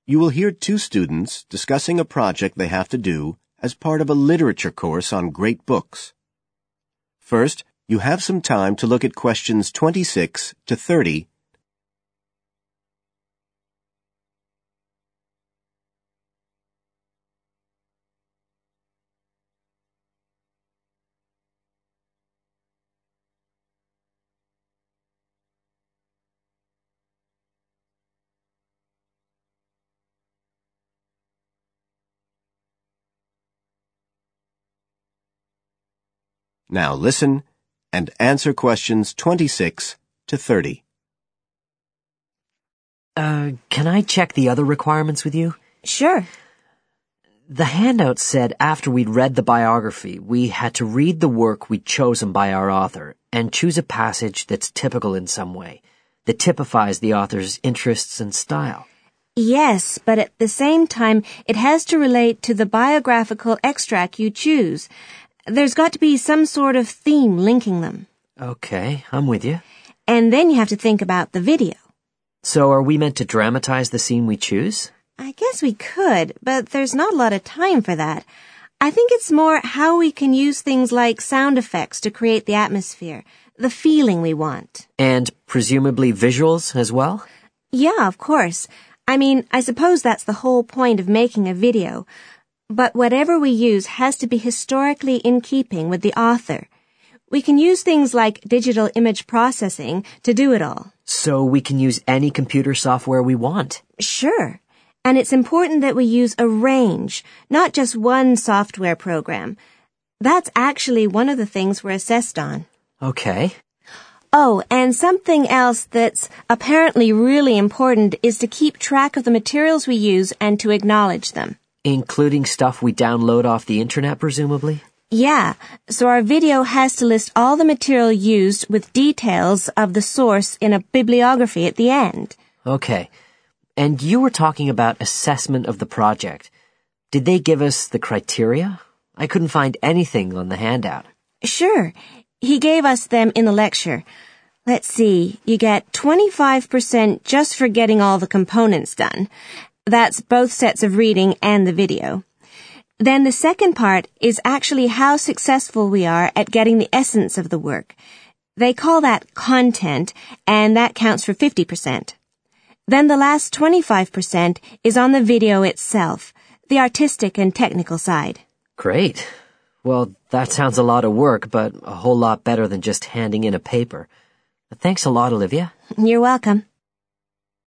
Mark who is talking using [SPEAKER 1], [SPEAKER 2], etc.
[SPEAKER 1] You will hear two students discussing a project they have to do as part of a literature course on great books. First, you have some time to look at questions 26 to 30. Now listen and answer questions 26 to 30.
[SPEAKER 2] Can I check the other requirements with you?
[SPEAKER 3] Sure.
[SPEAKER 2] The handout said after we'd read the biography, we had to read the work we'd chosen by our author and choose a passage that's typical in some way, that typifies the author's interests and style.
[SPEAKER 3] Yes, but at the same time, it has to relate to the biographical extract you choose. There's got to be some sort of theme linking them.
[SPEAKER 2] Okay, I'm with you.
[SPEAKER 3] And then you have to think about the video.
[SPEAKER 2] So are we meant to dramatize the scene we choose?
[SPEAKER 3] I guess we could, but there's not a lot of time for that. I think it's more how we can use things like sound effects to create the atmosphere, the feeling we want.
[SPEAKER 2] And presumably visuals as well?
[SPEAKER 3] Yeah, of course. I mean, I suppose that's the whole point of making a video. But whatever we use has to be historically in keeping with the author. We can use things like digital image processing to do it all.
[SPEAKER 2] So we can use any computer software we want?
[SPEAKER 3] Sure. And it's important that we use a range, not just one software program. That's actually one of the things we're assessed on.
[SPEAKER 2] Okay.
[SPEAKER 3] Oh, and something else that's apparently really important is to keep track of the materials we use and to acknowledge them.
[SPEAKER 2] Including stuff we download off the internet, presumably?
[SPEAKER 3] Yeah, so our video has to list all the material used with details of the source in a bibliography at the end.
[SPEAKER 2] Okay. And you were talking about assessment of the project. Did they give us the criteria? I couldn't find anything on the handout.
[SPEAKER 3] Sure. He gave us them in the lecture. Let's see, you get 25% just for getting all the components done. That's both sets of reading and the video. Then the second part is actually how successful we are at getting the essence of the work. They call that content, and that counts for 50%. Then the last 25% is on the video itself, the artistic and technical side.
[SPEAKER 2] Great. Well, that sounds a lot of work, but a whole lot better than just handing in a paper. Thanks a lot, Olivia.
[SPEAKER 3] You're welcome.